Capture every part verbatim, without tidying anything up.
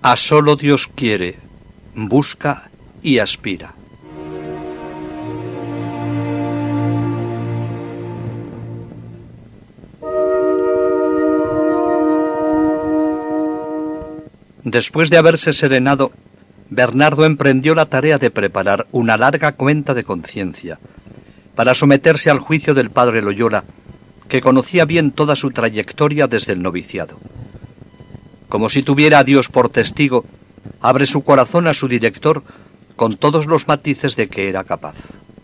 A solo Dios quiere, busca y aspira. Después de haberse serenado, Bernardo emprendió la tarea de preparar una larga cuenta de conciencia para someterse al juicio del padre Loyola, que conocía bien toda su trayectoria desde el noviciado. Como si tuviera a Dios por testigo, abre su corazón a su director con todos los matices de que era capaz.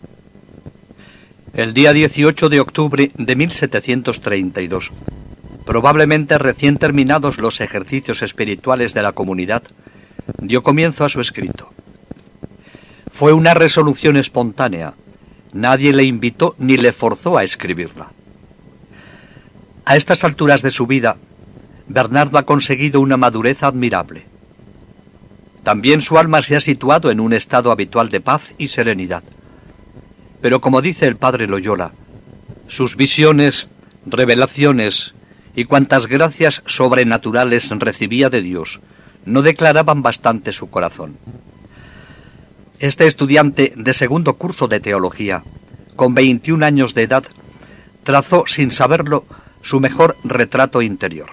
El día dieciocho de octubre de mil setecientos treinta y dos, probablemente recién terminados los ejercicios espirituales de la comunidad, dio comienzo a su escrito. Fue una resolución espontánea. Nadie le invitó ni le forzó a escribirla. A estas alturas de su vida, Bernardo ha conseguido una madurez admirable. También su alma se ha situado en un estado habitual de paz y serenidad. Pero como dice el padre Loyola, sus visiones, revelaciones y cuantas gracias sobrenaturales recibía de Dios no declaraban bastante su corazón. Este estudiante de segundo curso de teología, con veintiún años de edad, trazó, sin saberlo, su mejor retrato interior.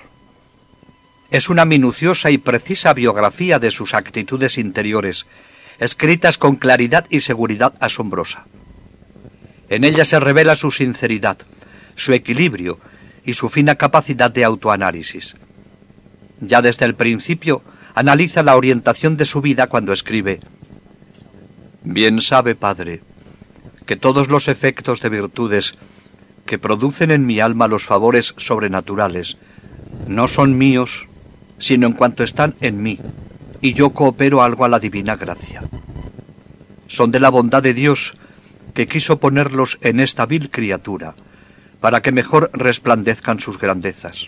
Es una minuciosa y precisa biografía de sus actitudes interiores, escritas con claridad y seguridad asombrosa. En ella se revela su sinceridad, su equilibrio y su fina capacidad de autoanálisis. Ya desde el principio analiza la orientación de su vida cuando escribe: «Bien sabe, Padre, que todos los efectos de virtudes que producen en mi alma los favores sobrenaturales no son míos, sino en cuanto están en mí, y yo coopero algo a la divina gracia. Son de la bondad de Dios, que quiso ponerlos en esta vil criatura, para que mejor resplandezcan sus grandezas.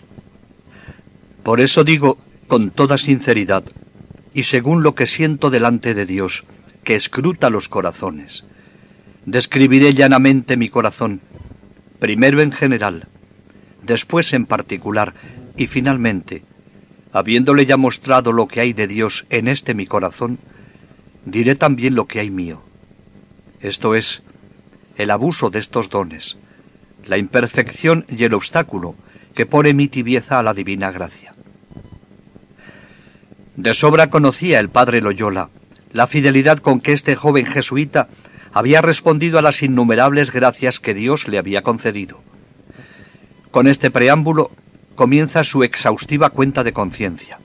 Por eso digo, con toda sinceridad, y según lo que siento delante de Dios, que escruta los corazones, describiré llanamente mi corazón, primero en general, después en particular, y finalmente, habiéndole ya mostrado lo que hay de Dios en este mi corazón, diré también lo que hay mío. Esto es, el abuso de estos dones, la imperfección y el obstáculo que pone mi tibieza a la divina gracia». De sobra conocía el padre Loyola la fidelidad con que este joven jesuita había respondido a las innumerables gracias que Dios le había concedido. Con este preámbulo comienza su exhaustiva cuenta de conciencia.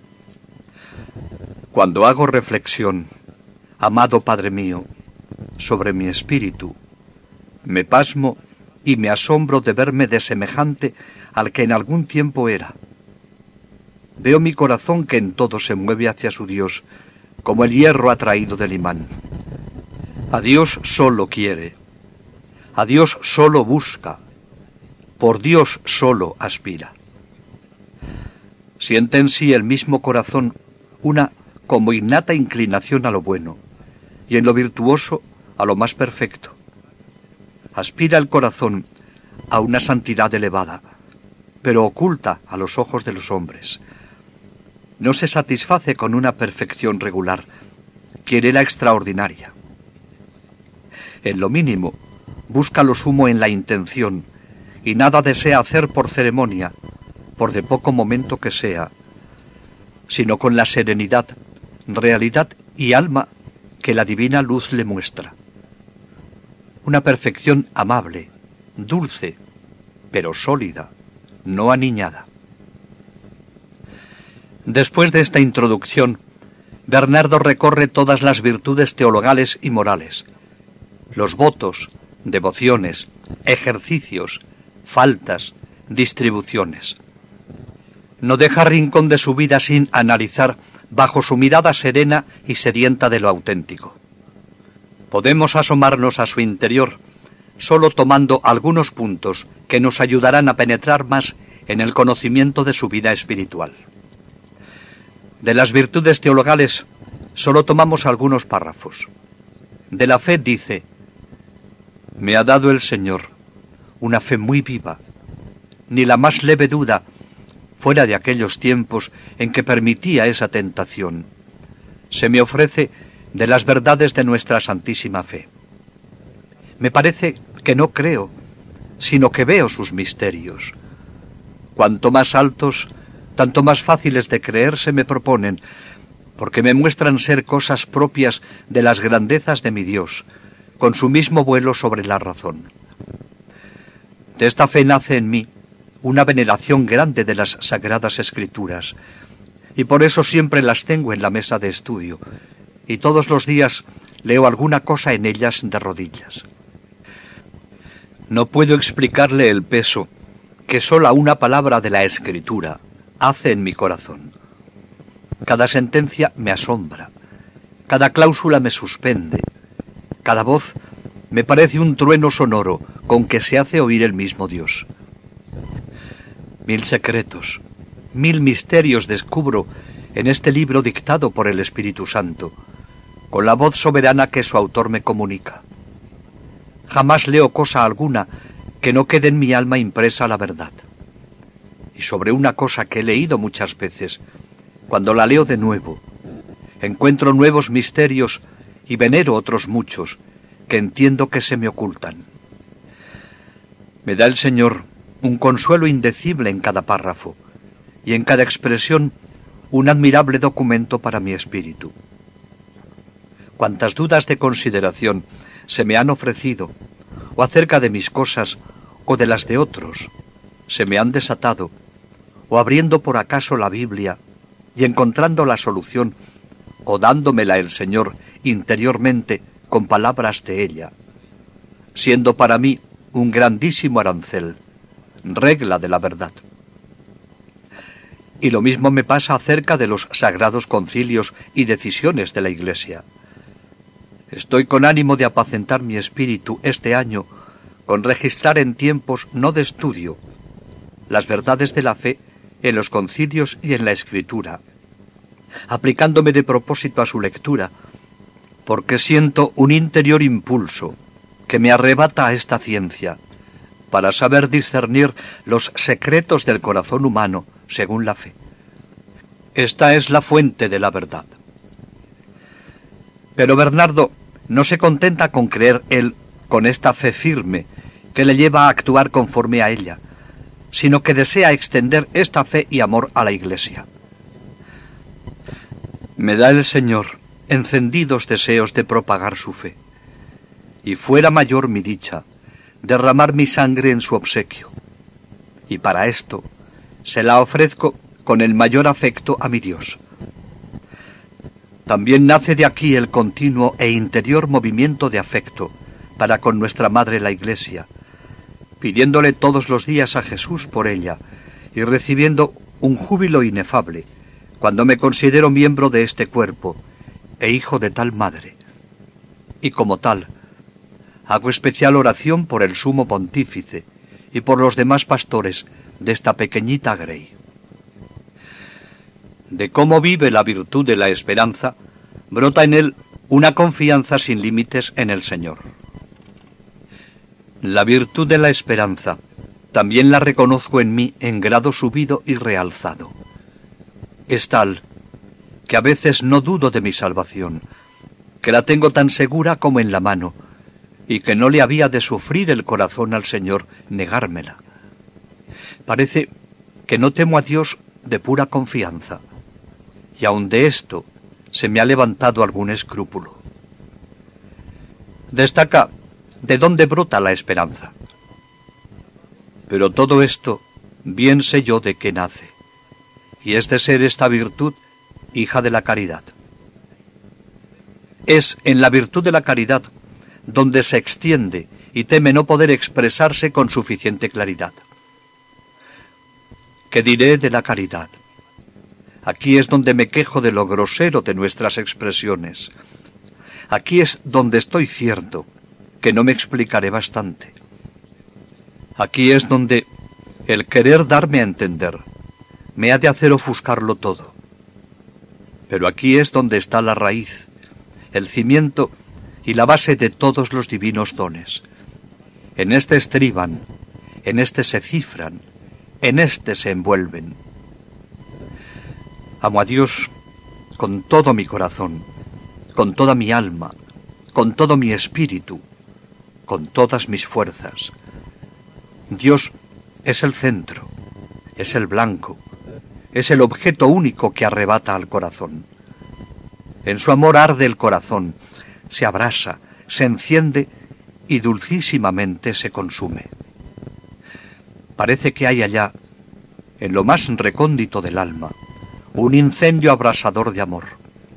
«Cuando hago reflexión, amado Padre mío, sobre mi espíritu, me pasmo y me asombro de verme de semejante al que en algún tiempo era. Veo mi corazón que en todo se mueve hacia su Dios, como el hierro atraído del imán. A Dios solo quiere, a Dios solo busca, por Dios solo aspira. Siente en sí el mismo corazón una como innata inclinación a lo bueno, y en lo virtuoso a lo más perfecto. Aspira el corazón a una santidad elevada, pero oculta a los ojos de los hombres. No se satisface con una perfección regular, quiere la extraordinaria. En lo mínimo, busca lo sumo en la intención, y nada desea hacer por ceremonia, por de poco momento que sea, sino con la serenidad, realidad y alma que la divina luz le muestra. Una perfección amable, dulce, pero sólida, no aniñada». Después de esta introducción, Bernardo recorre todas las virtudes teologales y morales, los votos, devociones, ejercicios, faltas, distribuciones. No deja rincón de su vida sin analizar bajo su mirada serena y sedienta de lo auténtico. Podemos asomarnos a su interior solo tomando algunos puntos que nos ayudarán a penetrar más en el conocimiento de su vida espiritual. De las virtudes teologales solo tomamos algunos párrafos. De la fe dice: «Me ha dado el Señor una fe muy viva, ni la más leve duda fuera de aquellos tiempos en que permitía esa tentación, se me ofrece de las verdades de nuestra santísima fe. Me parece que no creo, sino que veo sus misterios. Cuanto más altos, tanto más fáciles de creer se me proponen, porque me muestran ser cosas propias de las grandezas de mi Dios, con su mismo vuelo sobre la razón. De esta fe nace en mí una veneración grande de las Sagradas Escrituras, y por eso siempre las tengo en la mesa de estudio, y todos los días leo alguna cosa en ellas de rodillas. No puedo explicarle el peso que sola una palabra de la Escritura hace en mi corazón. Cada sentencia me asombra, cada cláusula me suspende, cada voz me parece un trueno sonoro con que se hace oír el mismo Dios. Mil secretos, mil misterios descubro en este libro dictado por el Espíritu Santo, con la voz soberana que su autor me comunica. Jamás leo cosa alguna que no quede en mi alma impresa la verdad. Y sobre una cosa que he leído muchas veces, cuando la leo de nuevo, encuentro nuevos misterios y venero otros muchos que entiendo que se me ocultan. Me da el Señor un consuelo indecible en cada párrafo y en cada expresión un admirable documento para mi espíritu. Cuantas dudas de consideración se me han ofrecido, o acerca de mis cosas o de las de otros, se me han desatado, o abriendo por acaso la Biblia y encontrando la solución, o dándomela el Señor interiormente con palabras de ella, siendo para mí un grandísimo arancel, regla de la verdad. Y lo mismo me pasa acerca de los sagrados concilios y decisiones de la Iglesia. Estoy con ánimo de apacentar mi espíritu este año con registrar en tiempos no de estudio las verdades de la fe en los concilios y en la Escritura, aplicándome de propósito a su lectura, porque siento un interior impulso que me arrebata a esta ciencia, para saber discernir los secretos del corazón humano según la fe. Esta es la fuente de la verdad. Pero Bernardo no se contenta con creer él con esta fe firme que le lleva a actuar conforme a ella, sino que desea extender esta fe y amor a la Iglesia. Me da el Señor encendidos deseos de propagar su fe, y fuera mayor mi dicha derramar mi sangre en su obsequio, y para esto se la ofrezco con el mayor afecto a mi Dios. También nace de aquí el continuo e interior movimiento de afecto para con nuestra Madre la Iglesia, pidiéndole todos los días a Jesús por ella y recibiendo un júbilo inefable cuando me considero miembro de este cuerpo e hijo de tal Madre. Y como tal, hago especial oración por el Sumo Pontífice y por los demás pastores de esta pequeñita grey. De cómo vive la virtud de la esperanza, brota en él una confianza sin límites en el Señor. La virtud de la esperanza también la reconozco en mí en grado subido y realzado. Es tal que a veces no dudo de mi salvación, que la tengo tan segura como en la mano, y que no le había de sufrir el corazón al Señor negármela. Parece que no temo a Dios de pura confianza, y aun de esto se me ha levantado algún escrúpulo. Destaca de dónde brota la esperanza. Pero todo esto bien sé yo de qué nace, y es de ser esta virtud hija de la caridad. Es en la virtud de la caridad donde se extiende y teme no poder expresarse con suficiente claridad. ¿Qué diré de la caridad? Aquí es donde me quejo de lo grosero de nuestras expresiones. Aquí es donde estoy cierto que no me explicaré bastante. Aquí es donde el querer darme a entender me ha de hacer ofuscarlo todo. Pero aquí es donde está la raíz, el cimiento y la base de todos los divinos dones. En este estriban, en este se cifran, en este se envuelven, Amo a Dios con todo mi corazón, con toda mi alma, con todo mi espíritu, con todas mis fuerzas. Dios es el centro, es el blanco, es el objeto único que arrebata al corazón. En su amor arde el corazón, se abrasa, se enciende y dulcísimamente se consume. Parece que hay allá, en lo más recóndito del alma, un incendio abrasador de amor.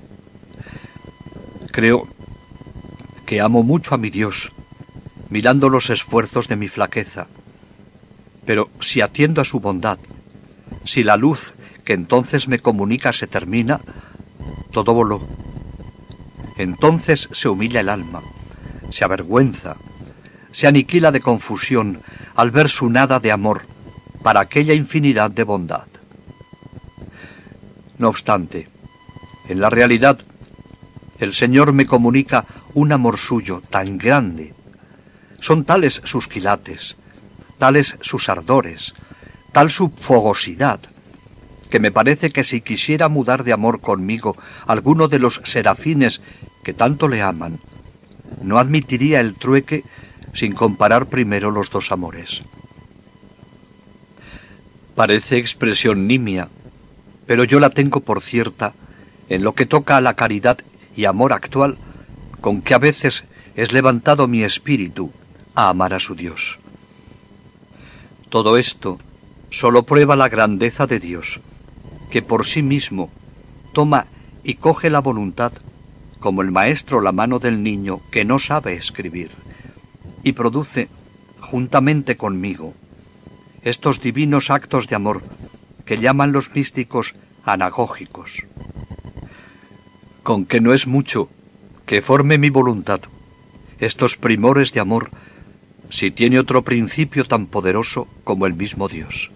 Creo que amo mucho a mi Dios, mirando los esfuerzos de mi flaqueza. Pero si atiendo a su bondad, si la luz que entonces me comunica se termina, todo voló. Entonces se humilla el alma, se avergüenza, se aniquila de confusión al ver su nada de amor para aquella infinidad de bondad. No obstante, en la realidad, el Señor me comunica un amor suyo tan grande. Son tales sus quilates, tales sus ardores, tal su fogosidad, que me parece que si quisiera mudar de amor conmigo alguno de los serafines que tanto le aman, no admitiría el trueque sin comparar primero los dos amores. Parece expresión nimia, pero yo la tengo por cierta en lo que toca a la caridad y amor actual con que a veces es levantado mi espíritu a amar a su Dios. Todo esto solo prueba la grandeza de Dios, que por sí mismo toma y coge la voluntad como el maestro la mano del niño que no sabe escribir, y produce, juntamente conmigo, estos divinos actos de amor que llaman los místicos anagógicos. Con que no es mucho que forme mi voluntad estos primores de amor, si tiene otro principio tan poderoso como el mismo Dios.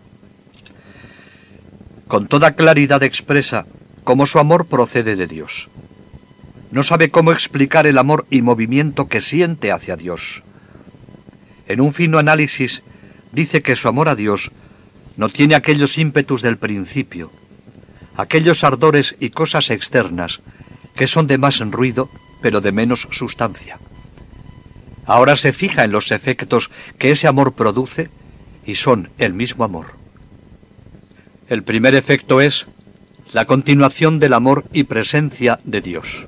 Con toda claridad expresa cómo su amor procede de Dios. No sabe cómo explicar el amor y movimiento que siente hacia Dios. En un fino análisis dice que su amor a Dios no tiene aquellos ímpetus del principio, aquellos ardores y cosas externas que son de más ruido pero de menos sustancia. Ahora se fija en los efectos que ese amor produce y son el mismo amor. El primer efecto es la continuación del amor y presencia de Dios.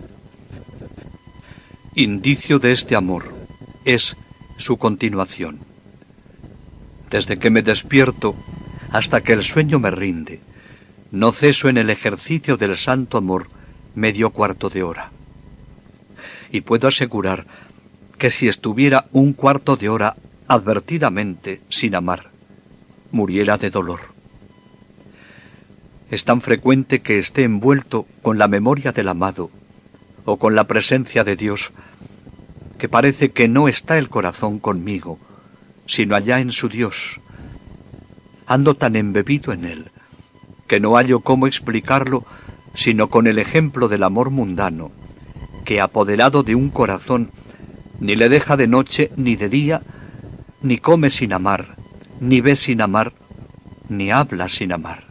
Indicio de este amor es su continuación. Desde que me despierto hasta que el sueño me rinde, no ceso en el ejercicio del santo amor medio cuarto de hora. Y puedo asegurar que si estuviera un cuarto de hora advertidamente sin amar, muriera de dolor. Es tan frecuente que esté envuelto con la memoria del amado o con la presencia de Dios, que parece que no está el corazón conmigo, sino allá en su Dios. Ando tan embebido en él, que no hallo cómo explicarlo sino con el ejemplo del amor mundano, que apoderado de un corazón ni le deja de noche ni de día, ni come sin amar, ni ve sin amar, ni habla sin amar.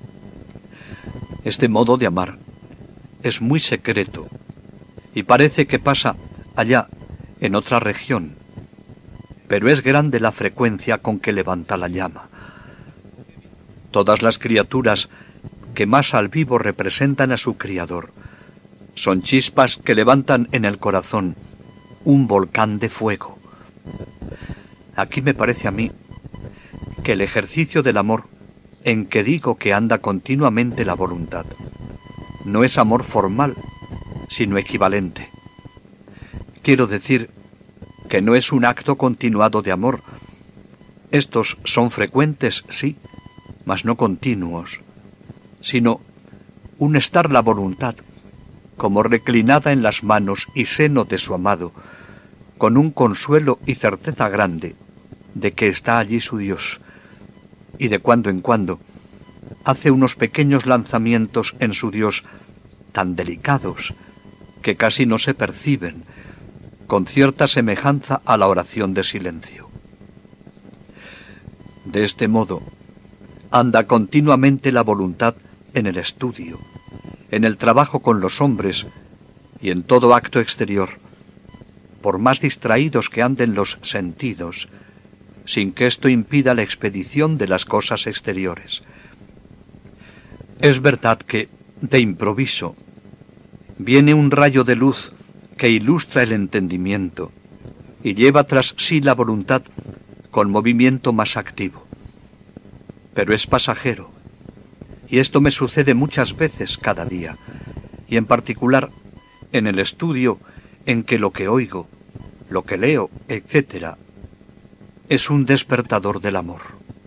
Este modo de amar es muy secreto y parece que pasa allá en otra región, pero es grande la frecuencia con que levanta la llama. Todas las criaturas que más al vivo representan a su Criador son chispas que levantan en el corazón un volcán de fuego. Aquí me parece a mí que el ejercicio del amor en que digo que anda continuamente la voluntad no es amor formal, sino equivalente. Quiero decir que no es un acto continuado de amor. Estos son frecuentes, sí, mas no continuos, sino un estar la voluntad como reclinada en las manos y seno de su amado, con un consuelo y certeza grande de que está allí su Dios, y de cuando en cuando hace unos pequeños lanzamientos en su Dios tan delicados que casi no se perciben, con cierta semejanza a la oración de silencio. De este modo, anda continuamente la voluntad en el estudio, en el trabajo con los hombres y en todo acto exterior, por más distraídos que anden los sentidos, sin que esto impida la expedición de las cosas exteriores. Es verdad que, de improviso, viene un rayo de luz que ilustra el entendimiento y lleva tras sí la voluntad con movimiento más activo. Pero es pasajero, y esto me sucede muchas veces cada día, y en particular en el estudio en que lo que oigo, lo que leo, etcétera, es un despertador del amor.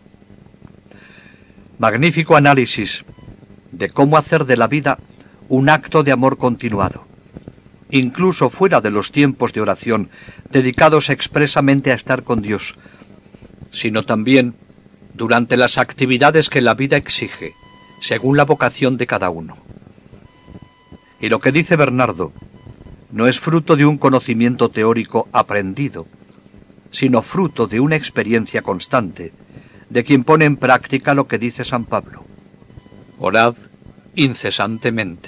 Magnífico análisis de cómo hacer de la vida un acto de amor continuado, incluso fuera de los tiempos de oración dedicados expresamente a estar con Dios, sino también durante las actividades que la vida exige, según la vocación de cada uno. Y lo que dice Bernardo no es fruto de un conocimiento teórico aprendido, sino fruto de una experiencia constante de quien pone en práctica lo que dice San Pablo: orad incesantemente.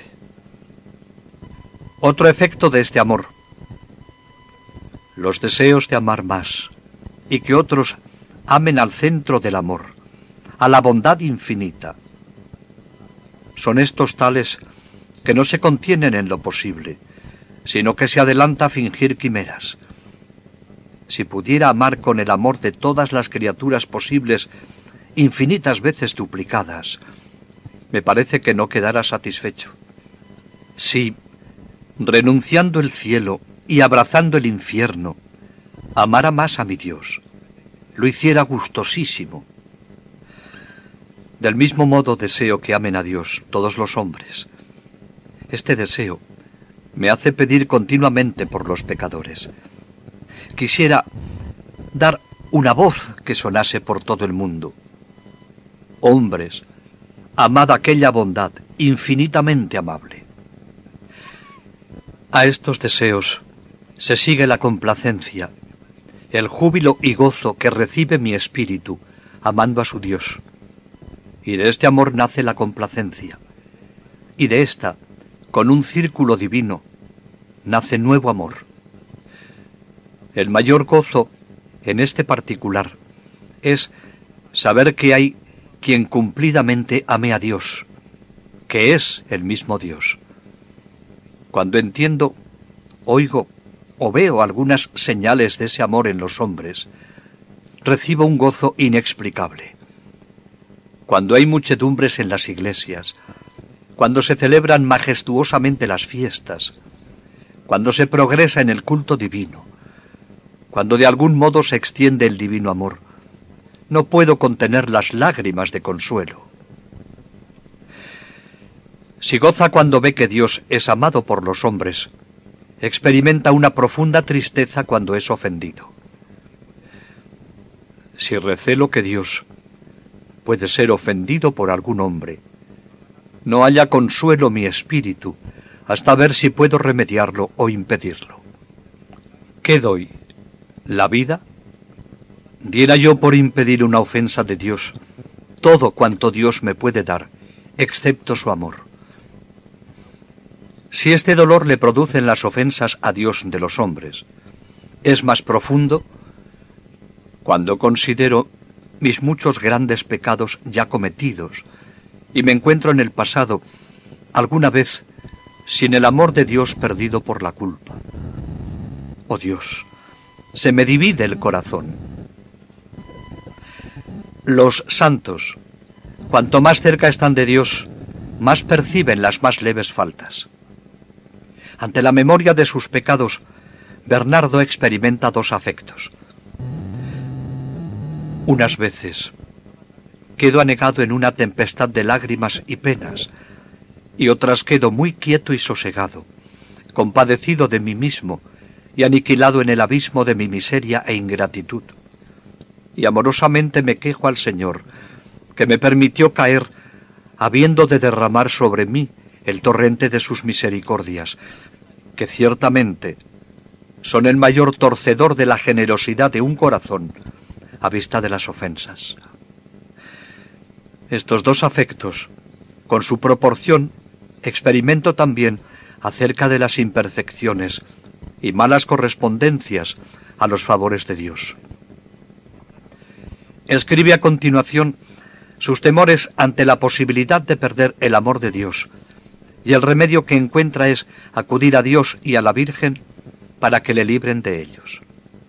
Otro efecto de este amor: los deseos de amar más, y que otros amen al centro del amor, a la bondad infinita. Son estos tales que no se contienen en lo posible, sino que se adelanta a fingir quimeras. Si pudiera amar con el amor de todas las criaturas posibles, infinitas veces duplicadas, me parece que no quedara satisfecho. Si, renunciando el cielo y abrazando el infierno, amara más a mi Dios, lo hiciera gustosísimo. Del mismo modo deseo que amen a Dios todos los hombres. Este deseo me hace pedir continuamente por los pecadores. Quisiera dar una voz que sonase por todo el mundo: hombres, amad aquella bondad infinitamente amable. A estos deseos se sigue la complacencia, el júbilo y gozo que recibe mi espíritu amando a su Dios. Y de este amor nace la complacencia, y de esta, con un círculo divino, nace nuevo amor. El mayor gozo en este particular es saber que hay quien cumplidamente ame a Dios, que es el mismo Dios. Cuando entiendo, oigo o veo algunas señales de ese amor en los hombres, recibo un gozo inexplicable. Cuando hay muchedumbres en las iglesias, cuando se celebran majestuosamente las fiestas, cuando se progresa en el culto divino, cuando de algún modo se extiende el divino amor, no puedo contener las lágrimas de consuelo. Si goza cuando ve que Dios es amado por los hombres, experimenta una profunda tristeza cuando es ofendido. Si recelo que Dios puede ser ofendido por algún hombre, no halla consuelo mi espíritu hasta ver si puedo remediarlo o impedirlo. ¿Qué doy? ¿La vida? Diera yo por impedir una ofensa de Dios todo cuanto Dios me puede dar, excepto su amor. Si este dolor le producen las ofensas a Dios de los hombres, es más profundo cuando considero mis muchos grandes pecados ya cometidos y me encuentro en el pasado alguna vez sin el amor de Dios perdido por la culpa. Oh Dios, se me divide el corazón. Los santos, cuanto más cerca están de Dios, más perciben las más leves faltas. Ante la memoria de sus pecados, Bernardo experimenta dos afectos. Unas veces quedo anegado en una tempestad de lágrimas y penas, y otras quedo muy quieto y sosegado, compadecido de mí mismo y aniquilado en el abismo de mi miseria e ingratitud. Y amorosamente me quejo al Señor, que me permitió caer, habiendo de derramar sobre mí el torrente de sus misericordias, que ciertamente son el mayor torcedor de la generosidad de un corazón a vista de las ofensas. Estos dos afectos con su proporción, experimento también acerca de las imperfecciones y malas correspondencias a los favores de Dios. Escribe a continuación sus temores ante la posibilidad de perder el amor de Dios, y el remedio que encuentra es acudir a Dios y a la Virgen para que le libren de ellos.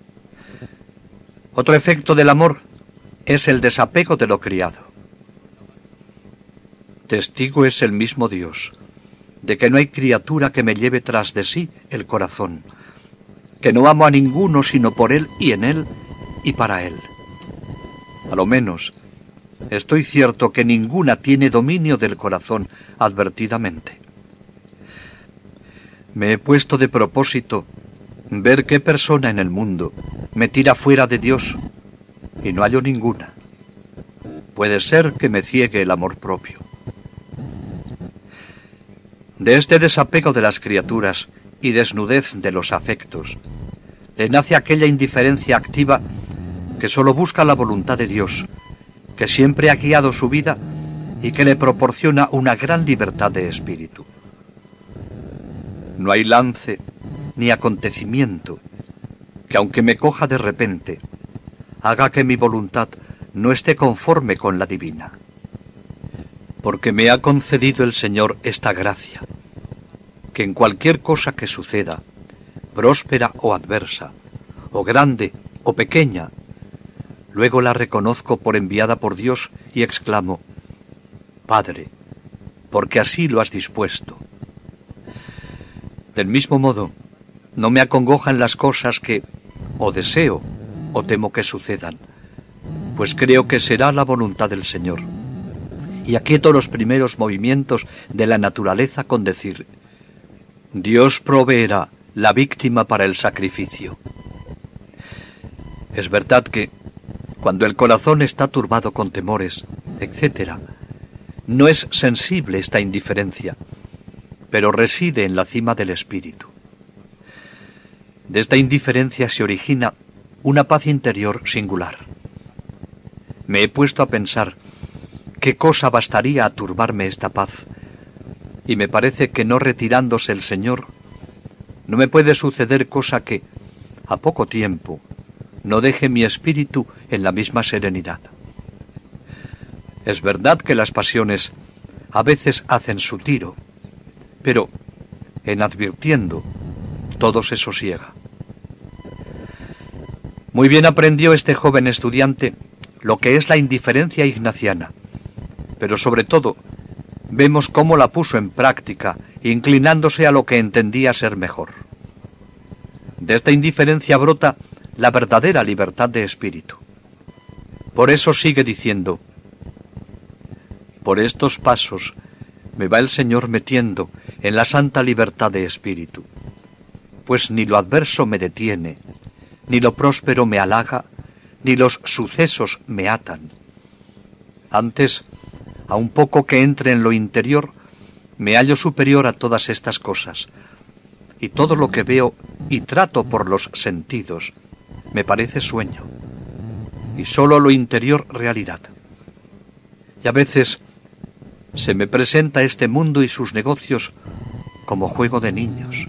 Otro efecto del amor es el desapego de lo criado. Testigo es el mismo Dios de que no hay criatura que me lleve tras de sí el corazón, que no amo a ninguno sino por Él y en Él y para Él. A lo menos, estoy cierto que ninguna tiene dominio del corazón advertidamente. Me he puesto de propósito ver qué persona en el mundo me tira fuera de Dios, y no hallo ninguna. Puede ser que me ciegue el amor propio. De este desapego de las criaturas y desnudez de los afectos, le nace aquella indiferencia activa que sólo busca la voluntad de Dios, que siempre ha guiado su vida y que le proporciona una gran libertad de espíritu. No hay lance ni acontecimiento que, aunque me coja de repente, haga que mi voluntad no esté conforme con la divina. Porque me ha concedido el Señor esta gracia, que en cualquier cosa que suceda, próspera o adversa, o grande o pequeña, luego la reconozco por enviada por Dios y exclamo: Padre, porque así lo has dispuesto. Del mismo modo, no me acongojan las cosas que o deseo o temo que sucedan, pues creo que será la voluntad del Señor. Y aquieto los primeros movimientos de la naturaleza con decir: Dios proveerá la víctima para el sacrificio. Es verdad que, cuando el corazón está turbado con temores, etcétera, no es sensible esta indiferencia, pero reside en la cima del espíritu. De esta indiferencia se origina una paz interior singular. Me he puesto a pensar qué cosa bastaría a turbarme esta paz, y me parece que no retirándose el Señor, no me puede suceder cosa que, a poco tiempo, no deje mi espíritu en la misma serenidad. Es verdad que las pasiones a veces hacen su tiro, pero, en advirtiendo, todo se sosiega. Muy bien aprendió este joven estudiante lo que es la indiferencia ignaciana, pero sobre todo vemos cómo la puso en práctica, inclinándose a lo que entendía ser mejor. De esta indiferencia brota la verdadera libertad de espíritu. Por eso sigue diciendo: por estos pasos me va el Señor metiendo en la santa libertad de espíritu, pues ni lo adverso me detiene, ni lo próspero me halaga, ni los sucesos me atan. Antes, a un poco que entre en lo interior, me hallo superior a todas estas cosas, y todo lo que veo y trato por los sentidos me parece sueño, y sólo lo interior realidad. Y a veces se me presenta este mundo y sus negocios como juego de niños.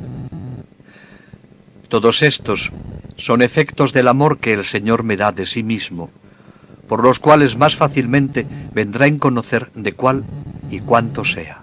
Todos estos son efectos del amor que el Señor me da de sí mismo, por los cuales más fácilmente vendrá en conocer de cuál y cuánto sea.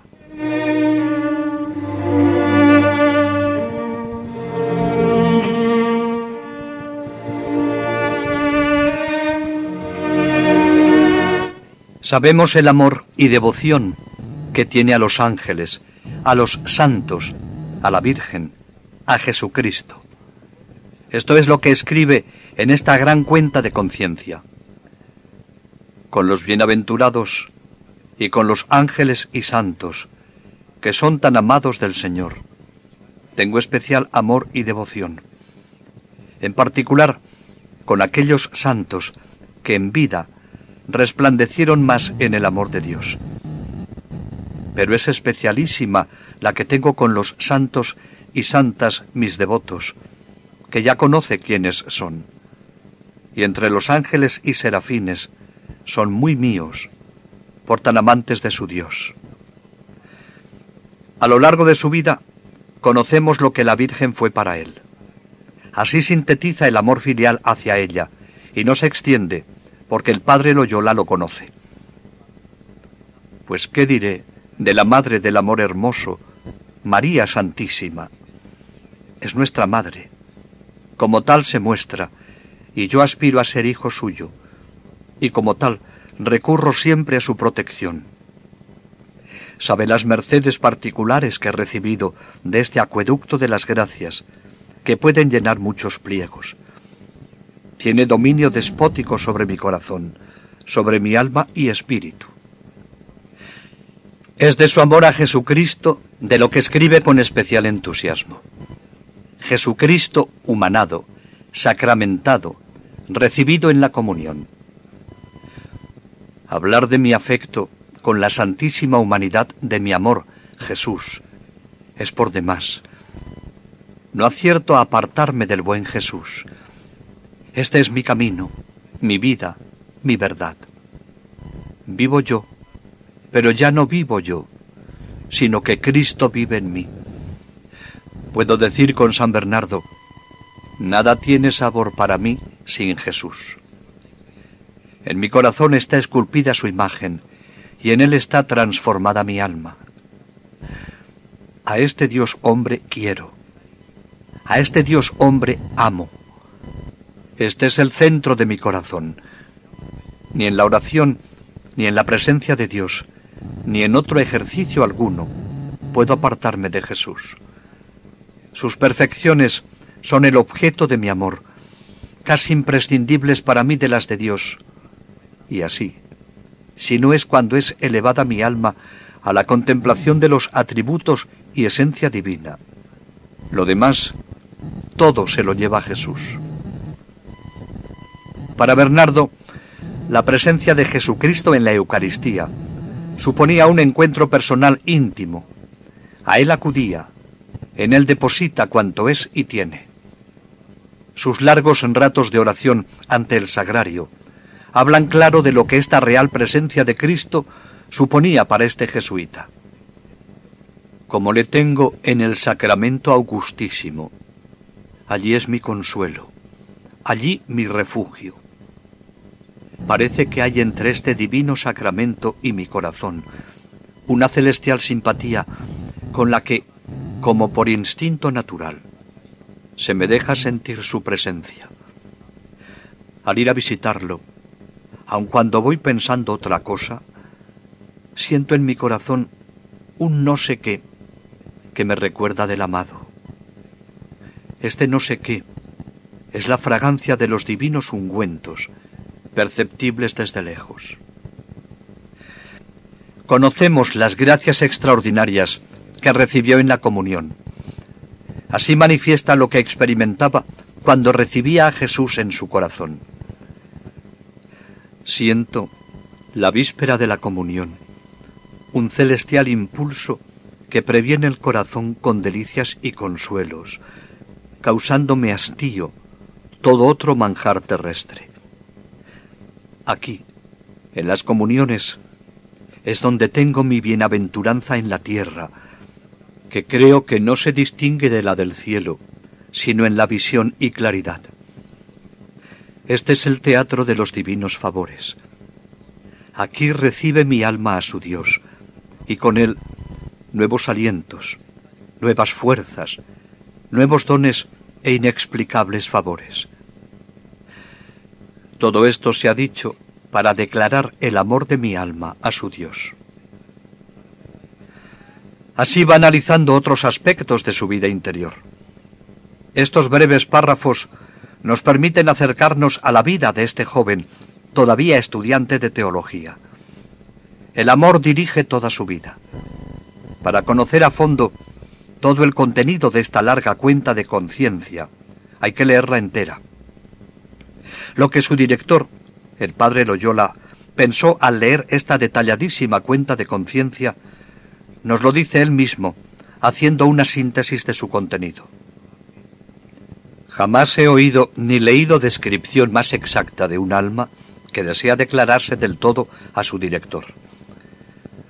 Sabemos el amor y devoción que tiene a los ángeles, a los santos, a la Virgen, a Jesucristo. Esto es lo que escribe en esta gran cuenta de conciencia. Con los bienaventurados y con los ángeles y santos, que son tan amados del Señor, tengo especial amor y devoción. En particular, con aquellos santos que en vida resplandecieron más en el amor de Dios. Pero es especialísima la que tengo con los santos y santas mis devotos, que ya conoce quiénes son. Y entre los ángeles y serafines son muy míos, por tan amantes de su Dios. A lo largo de su vida, conocemos lo que la Virgen fue para él. Así sintetiza el amor filial hacia ella, y no se extiende, porque el padre Loyola lo conoce. Pues, ¿qué diré de la Madre del Amor Hermoso, María Santísima? Es nuestra Madre. Como tal se muestra, y yo aspiro a ser hijo suyo, y como tal recurro siempre a su protección. Sabe las mercedes particulares que he recibido de este acueducto de las gracias, que pueden llenar muchos pliegos. Tiene dominio despótico sobre mi corazón, sobre mi alma y espíritu. Es de su amor a Jesucristo de lo que escribe con especial entusiasmo. Jesucristo humanado, sacramentado, recibido en la comunión. Hablar de mi afecto con la santísima humanidad de mi amor, Jesús, es por demás. No acierto a apartarme del buen Jesús. Este es mi camino, mi vida, mi verdad. Vivo yo, pero ya no vivo yo, sino que Cristo vive en mí. Puedo decir con San Bernardo, nada tiene sabor para mí sin Jesús. En mi corazón está esculpida su imagen, y en él está transformada mi alma. A este Dios hombre quiero. A este Dios hombre amo. Este es el centro de mi corazón. Ni en la oración, ni en la presencia de Dios, ni en otro ejercicio alguno, puedo apartarme de Jesús. Sus perfecciones son el objeto de mi amor, casi imprescindibles para mí de las de Dios. Y así, si no es cuando es elevada mi alma a la contemplación de los atributos y esencia divina, lo demás, todo se lo lleva a Jesús. Para Bernardo, la presencia de Jesucristo en la Eucaristía suponía un encuentro personal íntimo. A él acudía, en él deposita cuanto es y tiene. Sus largos ratos de oración ante el sagrario hablan claro de lo que esta real presencia de Cristo suponía para este jesuita. Como le tengo en el sacramento augustísimo, allí es mi consuelo, allí mi refugio. Parece que hay entre este divino sacramento y mi corazón una celestial simpatía con la que, como por instinto natural, se me deja sentir su presencia. Al ir a visitarlo, aun cuando voy pensando otra cosa, siento en mi corazón un no sé qué que me recuerda del amado. Este no sé qué es la fragancia de los divinos ungüentos, perceptibles desde lejos. Conocemos las gracias extraordinarias que recibió en la comunión. Así manifiesta lo que experimentaba cuando recibía a Jesús en su corazón. Siento, la víspera de la comunión, un celestial impulso que previene el corazón con delicias y consuelos, causándome hastío todo otro manjar terrestre. Aquí, en las comuniones, es donde tengo mi bienaventuranza en la tierra, que creo que no se distingue de la del cielo, sino en la visión y claridad. Este es el teatro de los divinos favores. Aquí recibe mi alma a su Dios, y con él nuevos alientos, nuevas fuerzas, nuevos dones e inexplicables favores. Todo esto se ha dicho para declarar el amor de mi alma a su Dios. Así va analizando otros aspectos de su vida interior. Estos breves párrafos nos permiten acercarnos a la vida de este joven, todavía estudiante de teología. El amor dirige toda su vida. Para conocer a fondo todo el contenido de esta larga cuenta de conciencia, hay que leerla entera. Lo que su director, el padre Loyola, pensó al leer esta detalladísima cuenta de conciencia, nos lo dice él mismo, haciendo una síntesis de su contenido. Jamás he oído ni leído descripción más exacta de un alma que desea declararse del todo a su director.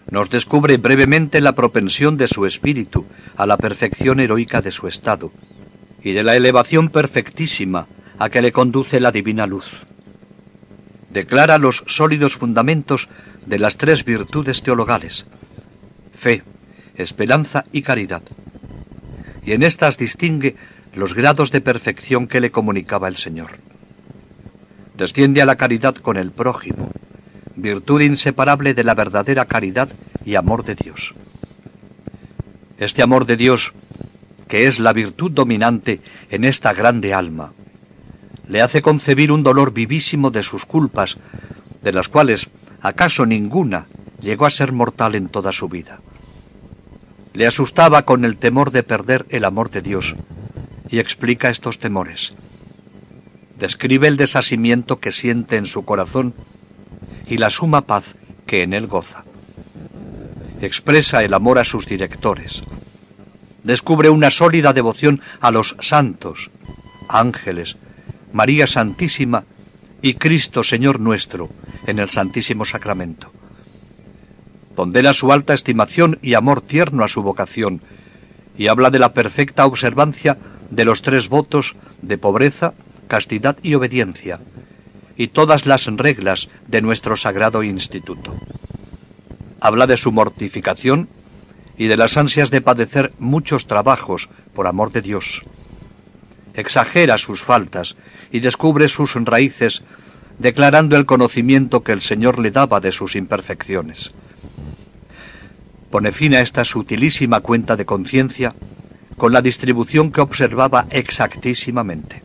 nos descubre brevemente la propensión de su espíritu a la perfección heroica de su estado y de la elevación perfectísima a que le conduce la divina luz. Declara los sólidos fundamentos de las tres virtudes teologales: fe, esperanza y caridad, y en estas distingue los grados de perfección que le comunicaba el Señor. Desciende a la caridad con el prójimo, virtud inseparable de la verdadera caridad y amor de Dios. Este amor de Dios, que es la virtud dominante en esta grande alma, le hace concebir un dolor vivísimo de sus culpas, de las cuales acaso ninguna llegó a ser mortal en toda su vida. Le asustaba con el temor de perder el amor de Dios, y explica estos temores. Describe el desasimiento que siente en su corazón y la suma paz que en él goza. Expresa el amor a sus directores. Descubre una sólida devoción a los santos, ángeles, María Santísima y Cristo Señor nuestro en el Santísimo Sacramento. Pondera su alta estimación y amor tierno a su vocación y habla de la perfecta observancia de los tres votos de pobreza, castidad y obediencia, y todas las reglas de nuestro sagrado instituto. Habla de su mortificación y de las ansias de padecer muchos trabajos por amor de Dios. Exagera sus faltas y descubre sus raíces, declarando el conocimiento que el Señor le daba de sus imperfecciones. Pone fin a esta sutilísima cuenta de conciencia con la distribución que observaba exactísimamente.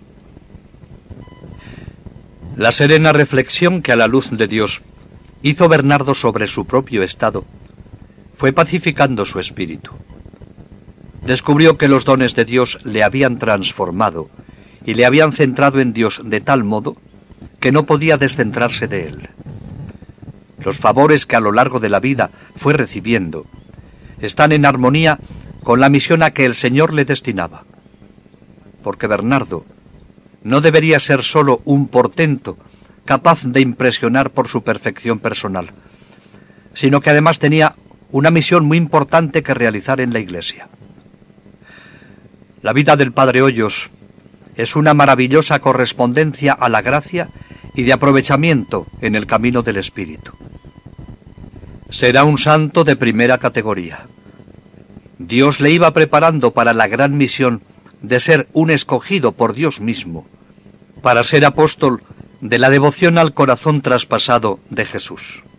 La serena reflexión que a la luz de Dios hizo Bernardo sobre su propio estado fue pacificando su espíritu. Descubrió que los dones de Dios le habían transformado y le habían centrado en Dios de tal modo que no podía descentrarse de él. Los favores que a lo largo de la vida fue recibiendo están en armonía con la misión a que el Señor le destinaba. Porque Bernardo no debería ser sólo un portento capaz de impresionar por su perfección personal, sino que además tenía una misión muy importante que realizar en la Iglesia. La vida del Padre Hoyos es una maravillosa correspondencia a la gracia y de aprovechamiento en el camino del Espíritu. Será un santo de primera categoría. Dios le iba preparando para la gran misión de ser un escogido por Dios mismo, para ser apóstol de la devoción al corazón traspasado de Jesús.